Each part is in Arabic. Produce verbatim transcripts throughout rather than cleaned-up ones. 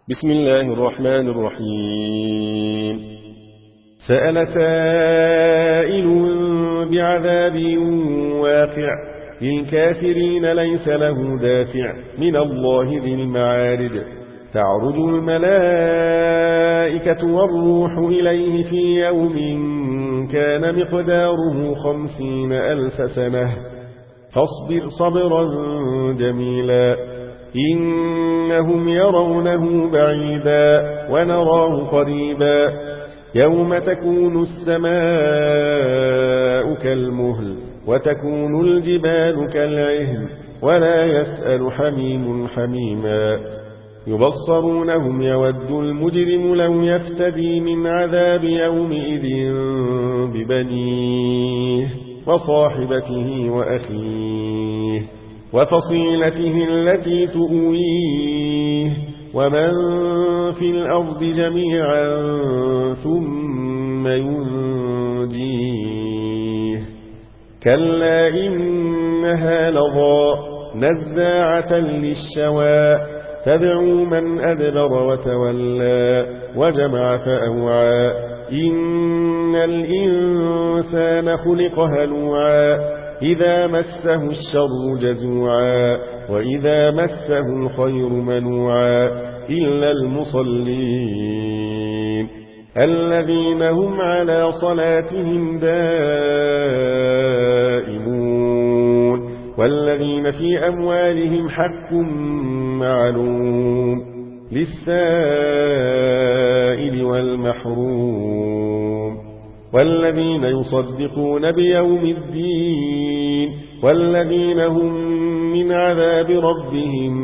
بسم الله الرحمن الرحيم. سأل سائل بعذاب واقع للكافرين ليس له دافع من الله ذي المعارج. تعرج الملائكة والروح إليه في يوم كان مقداره خمسين ألف سنة فاصبر صبرا جميلا إنهم يرونه بعيدا ونراه قريبا يوم تكون السماء كالمهل وتكون الجبال كالعهن ولا يسأل حميم حميما يبصرونهم يود المجرم لو يفتدي من عذاب يومئذ ببنيه وصاحبته وأخيه وفصيلته التي تؤويه ومن في الأرض جميعا ثم ينجيه كلا إنها لظى نزاعة للشوى تدعو من أدبر وتولى وجمع فأوعى إن الإنسان خلق هلوعا إذا مسه الشر جزوعا وإذا مسه الخير منوعا إلا المصلين الذين هم على صلاتهم دائمون والذين في أموالهم حق معلوم للسائل والمحروم والذين يصدقون بيوم الدين والذين هم من عذاب ربهم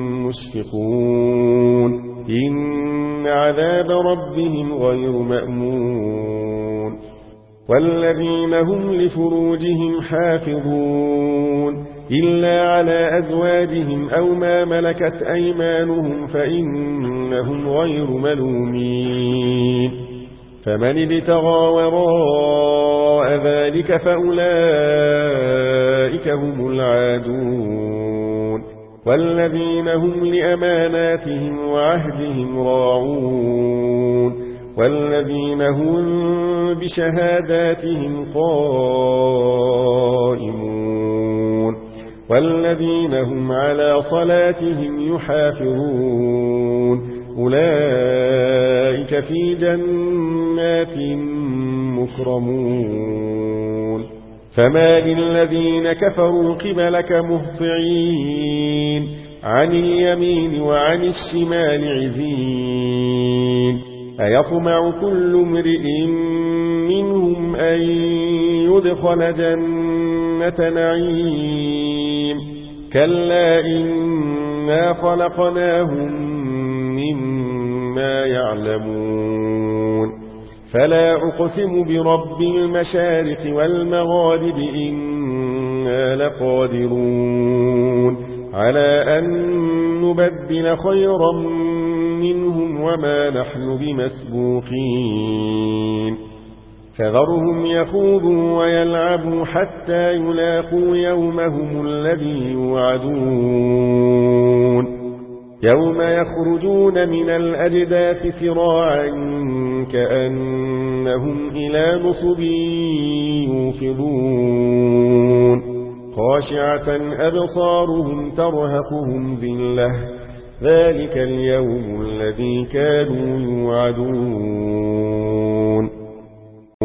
مشفقون إن عذاب ربهم غير مأمون والذين هم لفروجهم حافظون إلا على أزواجهم أو ما ملكت أيمانهم فإنهم غير ملومين فمن ابتغى وراء ذلك فأولئك هم العادون والذين هم لأماناتهم وعهدهم راعون والذين هم بشهاداتهم قائمون والذين هم على صلاتهم يحافظون أولئك في جنات مكرمون فما للذين كفروا قبلك مهطعين عن اليمين وعن الشمال عزين أيطمع كل امرئ منهم أن يدخل جنة نعيم كلا إنا خلقناهم مما يعلمون فلا أقسم برب المشارق والمغارب إنا لقادرون على أن نبدل خيرا منهم وما نحن بمسبوقين فذرهم يخوضوا ويلعبوا حتى يلاقوا يومهم الذي يوعدون يوم يخرجون من الأجداث سراعا كأنهم إلى نصب يوفضون خاشعة أبصارهم ترهقهم ذلة ذلك اليوم الذي كانوا يوعدون